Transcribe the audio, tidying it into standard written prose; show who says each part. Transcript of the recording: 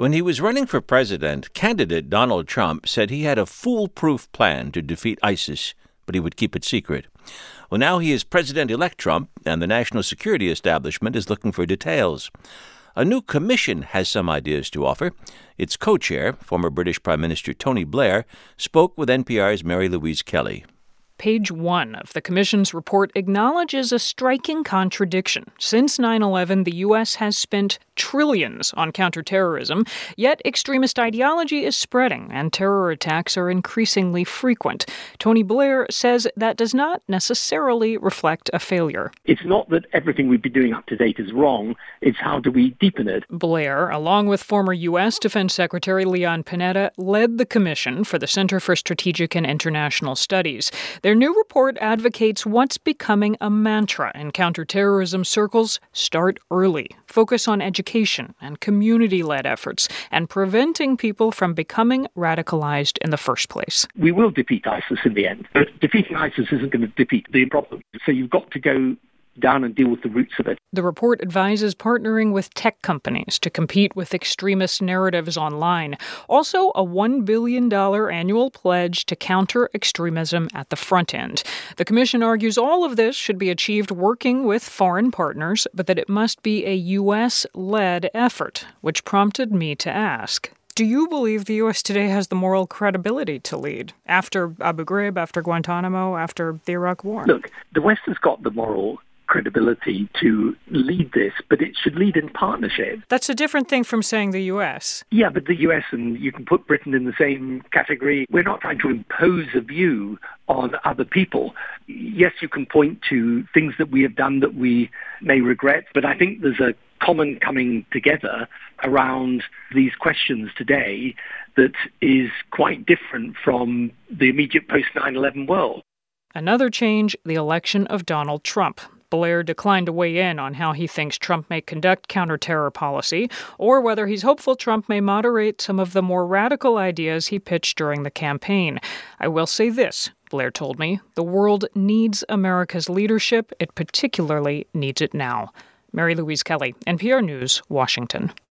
Speaker 1: When he was running for president, candidate Donald Trump said he had a foolproof plan to defeat ISIS, but he would keep it secret. Well, now he is President-elect Trump, and the national security establishment is looking for details. A new commission has some ideas to offer. Its co-chair, former British Prime Minister Tony Blair, spoke with NPR's Mary Louise Kelly.
Speaker 2: Page 1 of the Commission's report acknowledges a striking contradiction. Since 9/11, the U.S. has spent trillions on counterterrorism, yet extremist ideology is spreading and terror attacks are increasingly frequent. Tony Blair says that does not necessarily reflect a failure.
Speaker 3: It's not that everything we've been doing up to date is wrong, it's how do we deepen it.
Speaker 2: Blair, along with former U.S. Defense Secretary Leon Panetta, led the commission for the Center for Strategic and International Studies. Their new report advocates what's becoming a mantra in counterterrorism circles: start early, focus on education and community-led efforts, and preventing people from becoming radicalized in the first place.
Speaker 3: We will defeat ISIS in the end, but defeating ISIS isn't going to defeat the problem. So you've got to go down and deal with the roots of it.
Speaker 2: The report advises partnering with tech companies to compete with extremist narratives online. Also, a $1 billion annual pledge to counter extremism at the front end. The commission argues all of this should be achieved working with foreign partners, but that it must be a U.S.-led effort, which prompted me to ask, do you believe the U.S. today has the moral credibility to lead? After Abu Ghraib, after Guantanamo, after the Iraq War?
Speaker 3: Look, the West has got the moral credibility to lead this, but it should lead in partnership.
Speaker 2: That's a different thing from saying the U.S.
Speaker 3: Yeah, but the U.S., and you can put Britain in the same category. We're not trying to impose a view on other people. Yes, you can point to things that we have done that we may regret, but I think there's a common coming together around these questions today that is quite different from the immediate post-9/11 world.
Speaker 2: Another change, the election of Donald Trump. Blair declined to weigh in on how he thinks Trump may conduct counterterror policy, or whether he's hopeful Trump may moderate some of the more radical ideas he pitched during the campaign. I will say this, Blair told me, the world needs America's leadership. It particularly needs it now. Mary Louise Kelly, NPR News, Washington.